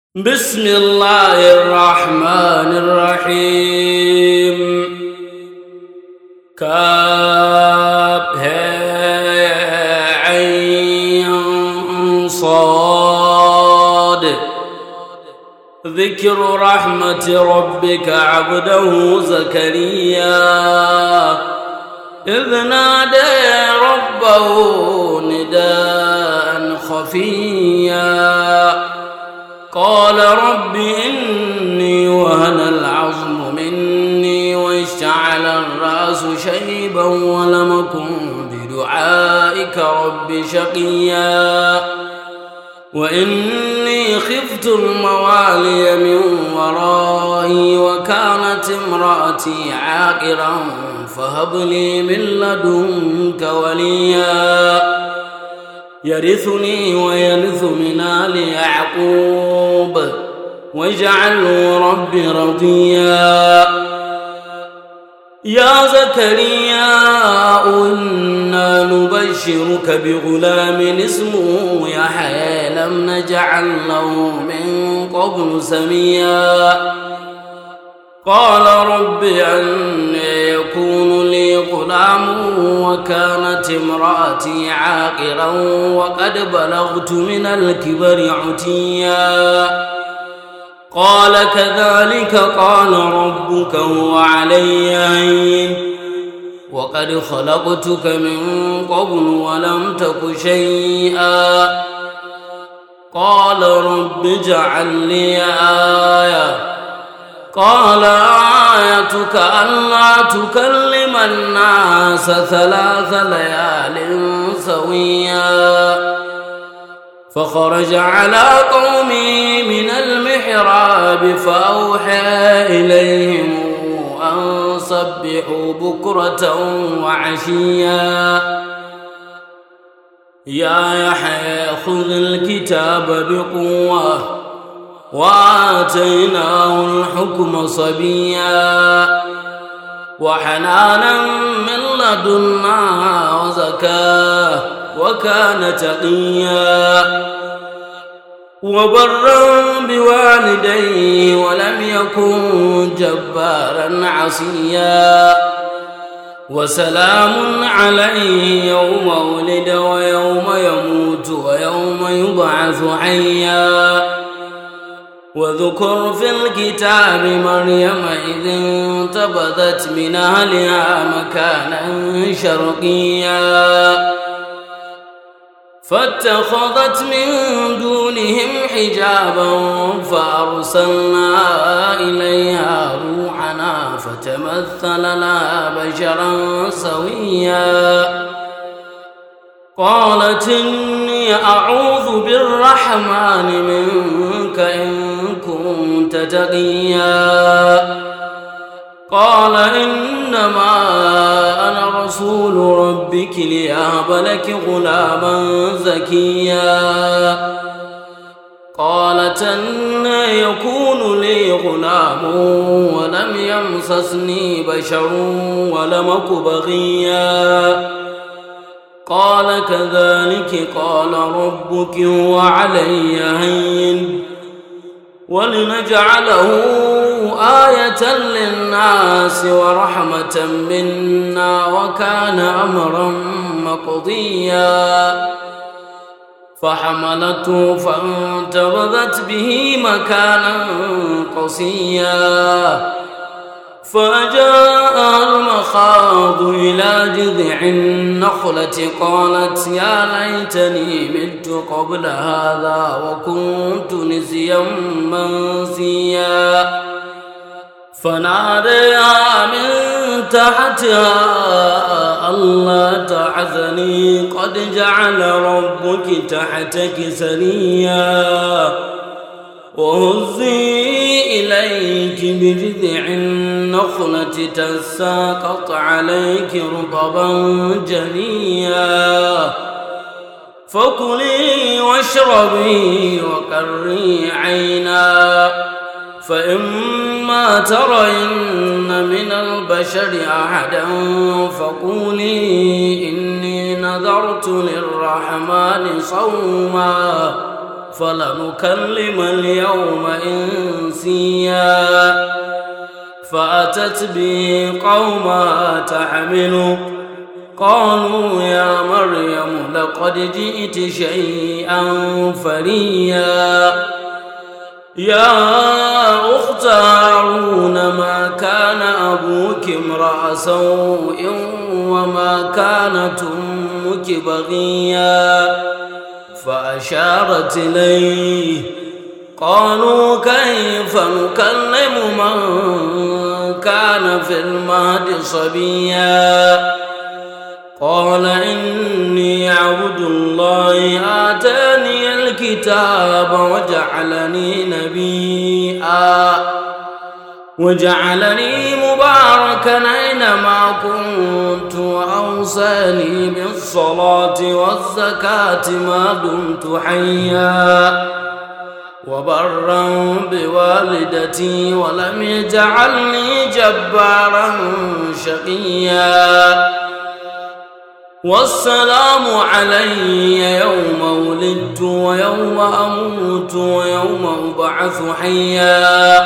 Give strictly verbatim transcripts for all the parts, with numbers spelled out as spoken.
بسم الله الرحمن الرحيم. كاف ها عين صاد. ذكر رحمة ربك عبده زكريا إذ نادى ربه نداء خفيا قال رب إني وهن العظم مني واشتعل الرأس شيبا ولم أكن بدعائك رب شقيا وإني خفت الموالي من ورائي وكانت امرأتي عاقرا فهب لي من لدنك وليا يرثني ويرث من آل يعقوب واجعله رب رضيا. يا زكريا إنا نبشرك بغلام اسمه يحيى لم نجعل له من قبل سميا. قال رب أنى يكون لي غلام وكانت امرأتي عاقرا وقد بلغت من الكبر عتيا. قال كذلك قال ربك هو علي هين وقد خلقتك من قبل ولم تك شيئا. قال رب اجعل لي آية. قال آيتك ألا تكلم الناس ثلاث ليال سويا. فخرج على قومه من المحراب فأوحى إليهم أن سبحوا بكرة وعشيا. يا يحيى خذ الكتاب بقوة وآتيناه الحكم صبيا وحنانا من لدنا وزكاة وكان تقيا وبرا بوالديه ولم يكن جبارا عصيا. وسلام عليه يوم ولد ويوم يموت ويوم يبعث حيا. وذكر في الكتاب مريم إذ انتبذت من أهلها مكانا شرقيا فاتخذت من دونهم حجابا فأرسلنا إليها روحنا فتمثل لها بشرا سويا. قالت إني أعوذ بالرحمن منك إن كنت تقيا. قال إنما أنا رسول ربك لأهب لك غلاما زكيا. قالت أنى يكون لي غلام ولم يمسسني بشر ولم أك بغيا. قال كذلك قال ربك هو علي هين ولنجعله آية للناس ورحمة منا وكان أمرا مقضيا. فحملته فانتبذت به مكانا قصيا فجاء المخاض إلى جذع النخلة قالت يا ليتني مت قبل هذا وكنت نسيا منسيا. فناديها من تحتها ألا تحزني قد جعل ربك تحتك سريا وهزي إليك بجذع النخلة تساقط عليك رطبا جنيا. فكلي واشربي وقري عينا فإما ترين من البشر أحدا فقولي إني نذرت للرحمن صوما فلنكلم اليوم إنسيا فأتت به قومها تحمله قالوا يا مريم لقد جئت شيئا فريا يا أخت هارون ما كان أبوك امرأ سوء وما كانت أمك بغيا فأشارت إليه قالوا كيف نكلم من كان في المهد صبيا قال إني عبد الله آتاني الكتاب وجعلني نبيا وجعلني مباركا أينما كنت وأوصاني بالصلاة والزكاة ما دمت حيا وبرا بوالدتي ولم يجعلني جبارا شقيا والسلام علي يوم ولدت ويوم أموت ويوم أبعث حيا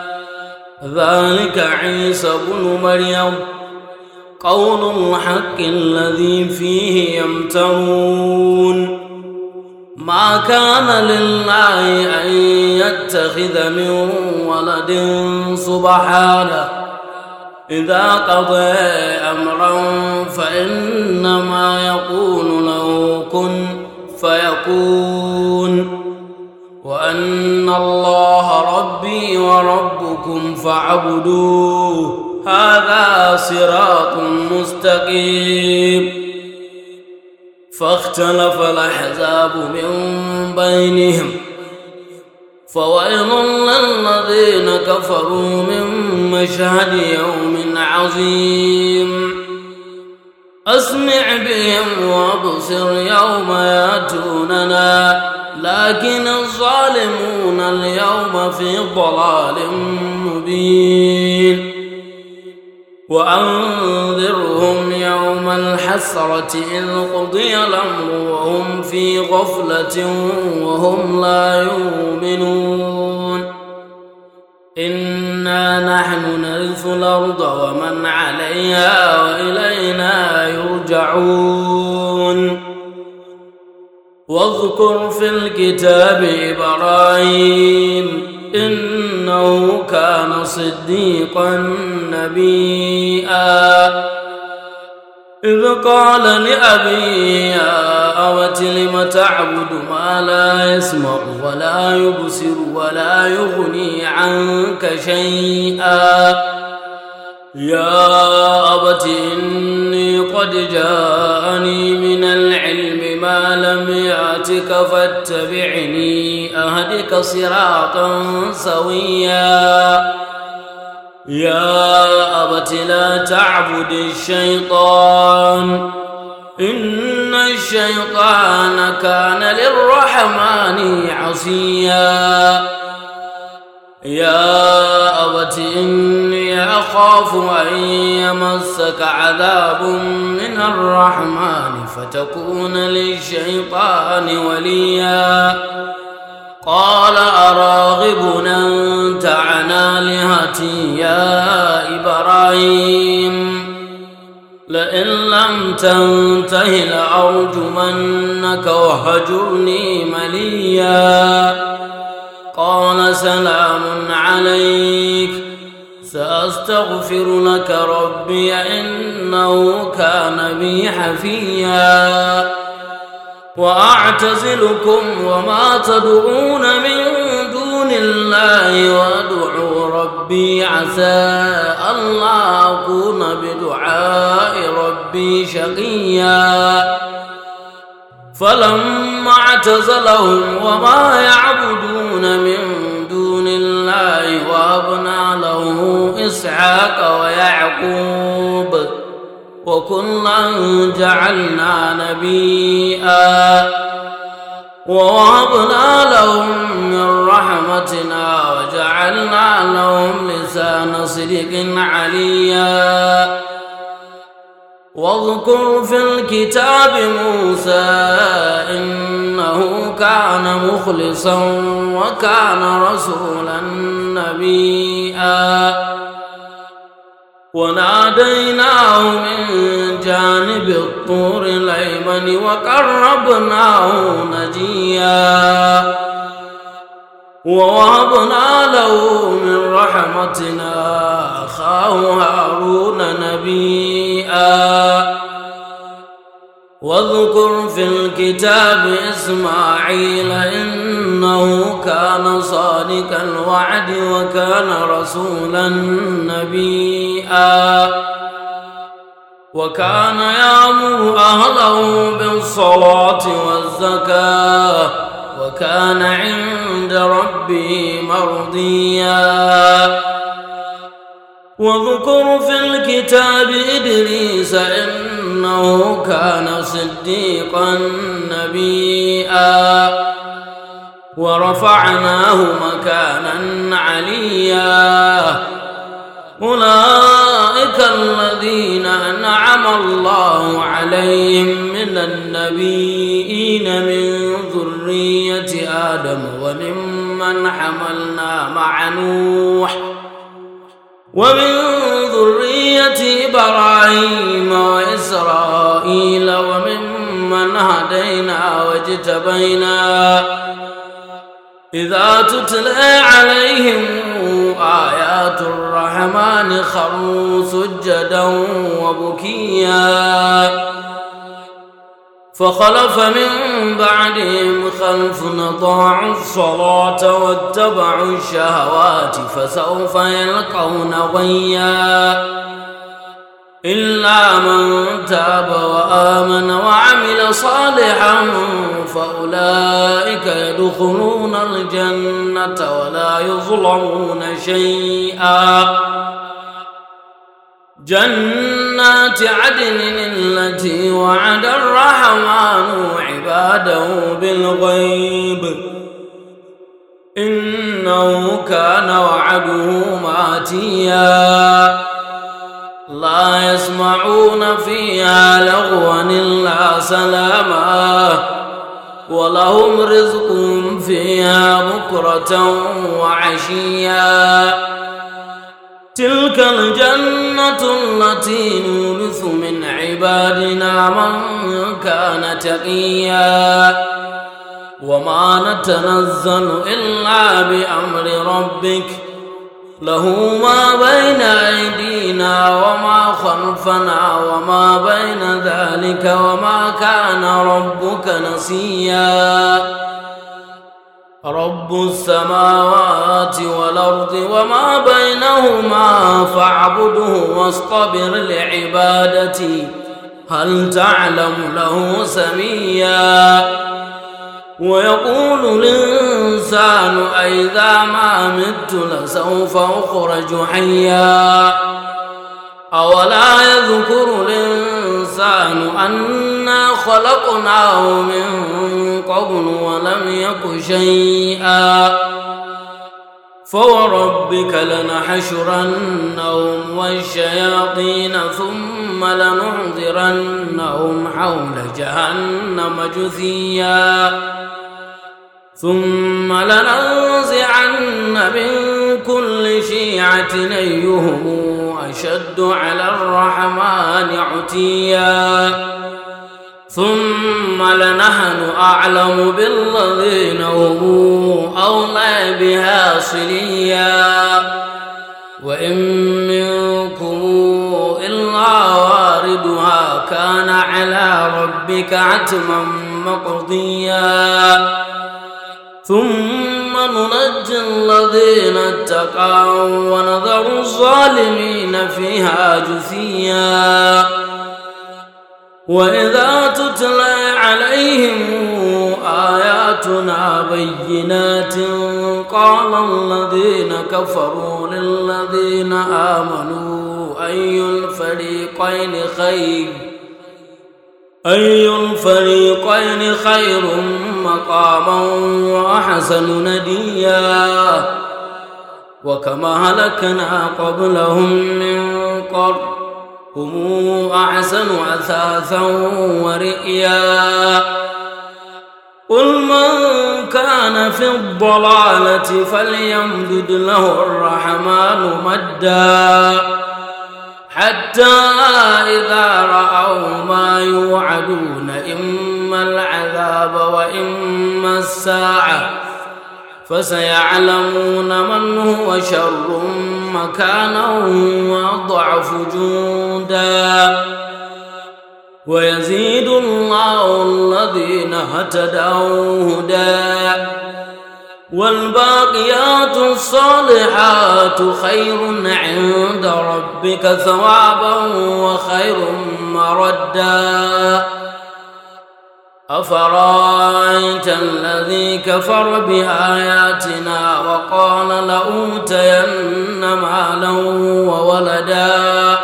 ذلك عيسى بن مريم قول الحق الذي فيه يمترون ما كان لله أن يتخذ من ولد سبحانه إذا قضى أمرا فإنما يقول له كن فيكون وأن الله ربي وربكم فاعبدوه هذا صراط مستقيم فاختلف الأحزاب من بينهم فويل للذين كفروا من مشهد يوم عظيم أسمع بهم وابصر يوم ياتوننا لكن الظالمون اليوم في ضلال مبين وأنذرهم يوم الحسرة إذ قضي الأمر وهم في غفلة وهم لا يؤمنون إنا نحن نرث الأرض ومن عليها وإلينا يرجعون واذكر في الكتاب إبراهيم إنه كان صديقا نبيا إذ قال لأبيه يا أبت لم تعبد ما لا يسمع ولا يبصر ولا يغني عنك شيئا يا أبت إني قد جاءني من العلم ما لم يأتك فاتبعني أهدك صراطا سويا يا أبت لا تعبد الشيطان إن الشيطان كان للرحمن عصيا يا أبت إني أخاف أن يمسك عذاب من الرحمن فتكون للشيطان وليا قال أراغب أنت عن آلهتي يا إبراهيم لئن لم تنته لأرجمنك وهجرني مليا قال سلام عليك سأستغفر لك ربي إنه كان بي حفيا وأعتزلكم وما تدعون من دون الله وأدعو ربي عسى ألا أكون بدعاء ربي شقيا فلما اعتزلهم وما يعبدون من دون الله وهبنا له إسحاق ويعقوب وكلا جعلنا نبيا ووهبنا لهم من رحمتنا وجعلنا لهم لسان صدق عليا واذكر في الكتاب موسى إنه إنه كان مخلصا وكان رسولا نبيا وناديناه من جانب الطور الأيمن وقربناه نجيا ووهبنا له من رحمتنا أخاه هارون نبيا واذكر في الكتاب إسماعيل إنه كان صادق الوعد وكان رسولا نبيا وكان يأمر أهله بالصلاة والزكاة وكان عند ربه مرضيا واذكر في الكتاب إدريس إنه كان صديقا نبيا ورفعناه مكانا عليا أولئك الذين أنعم الله عليهم من النبيين من ذرية آدم وممن حملنا مع نوح ومن ذرية إبراهيم وإسرائيل وممن هدينا واجتبينا إذا تتلى عليهم آيات الرحمن خروا سجدا وبكيا فخلف من بعدهم خلف أضاعوا الصلاة واتبعوا الشهوات فسوف يلقون غيا إلا من تاب وآمن وعمل صالحا فأولئك يدخلون الجنة ولا يظلمون شيئا جنات عدن التي وعد الرحمن عباده بالغيب إنه كان وعده ماتيا لا يسمعون فيها لغوا إلا سلاما ولهم رزقهم فيها بكرة وعشيا تلك الجنة التي نورث من عبادنا من كان تقيا وما نتنزل إلا بأمر ربك له ما بين أيدينا وما خلفنا وما بين ذلك وما كان ربك نسيا رب السماوات والأرض وما بينهما فاعبده واصطبر لعبادتي هل تعلم له سميا ويقول الإنسان أئذا ما مت لسوف أخرج حيا أولا يذكر الإنسان أنا خلقناه من قبل ولم يك شيئا فوربك لنحشرنهم والشياطين ثم لنحضرنهم حول جهنم جثيا ثم لننزعن من كل شيعة أيهم أشد على الرحمن عتيا ثم لنحن أعلم بالذين هم أولى بها صليا وإن منكم إلا واردها كان على ربك عتما مقضيا ثم ننجي الذين اتقوا ونذر الظالمين فيها جثيا وإذا تتلى عليهم آياتنا بينات قال الذين كفروا للذين آمنوا أي الفريقين خير أي الفريقين خير مقاما وأحسن نديا وكما هلكنا قبلهم من قرن هم أحسن أثاثا ورئيا قل من كان في الضلالة فليمدد له الرحمن مدا حتى إذا رأوا ما يوعدون إما العذاب وإما الساعة فسيعلمون من هو شر مكانا وأضعف جندا ويزيد الله الذين اهتدوا هدى والباقيات الصالحات خير عند ربك ثوابا وخير مردا أفرأيت الذي كفر بآياتنا وقال لأوتين مالا وولدا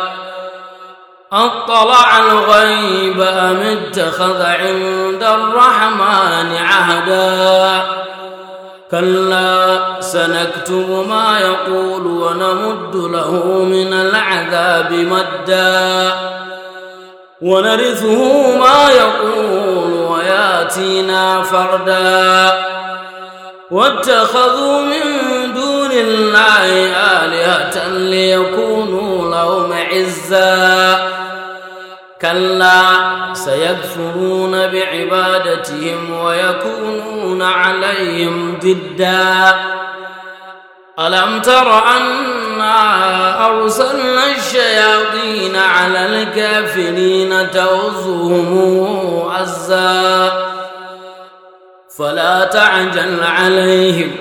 أطلع الغيب أم اتخذ عند الرحمن عهدا كلا سنكتب ما يقول ونمد له من العذاب مدا ونرثه ما يقول وياتينا فردا واتخذوا من دون الله آلهة ليكونوا لهم عزا كلا سيكفرون بعبادتهم ويكونون عليهم ضدا ألم تر أنا أرسلنا الشياطين على الكافرين تؤزهم أزا فلا تعجل عليهم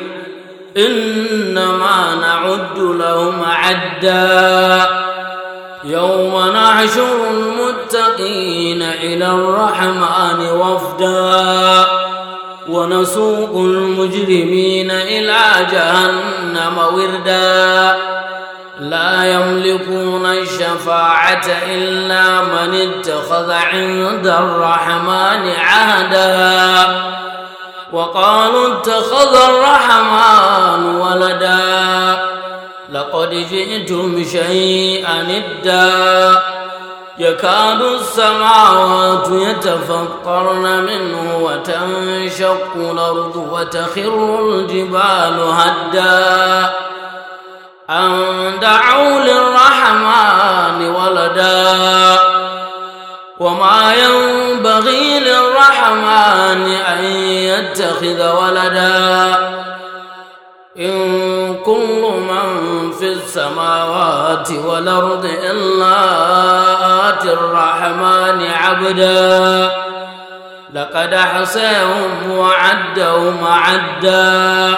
إنما نعد لهم عدا يوم نحشر المتقين إلى الرحمن وفدا ونسوق المجرمين إلى جهنم وردا لا يملكون الشفاعة إلا من اتخذ عند الرحمن عهدا وقالوا اتخذ الرحمن ولدا لقد جئتم شيئا إدا يكاد السماوات يتفطرن منه وتنشق الأرض وتخر الجبال هدا أن دعوا للرحمن ولدا وما ينبغي للرحمن أن يتخذ ولدا إن كل من في السماوات والأرض إلا آتي الرحمن عبدا لقد أحصاهم وعدهم عدا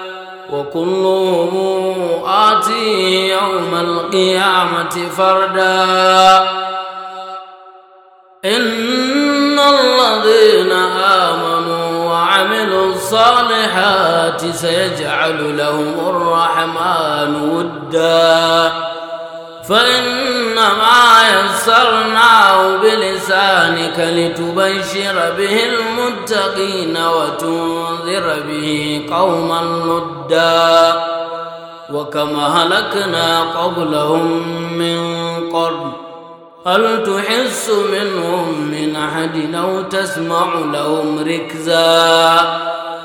وكلهم آتي يوم القيامة فردا إن الذين آمنوا وعملوا الصالحات سيجعل لهم الرحمن ودا فإنما يسرناه بلسانك لتبشر به المتقين وتنذر به قوما لدا وكما هلكنا قبلهم من قرن هل تحس منهم من أحد أو تسمع لهم ركزا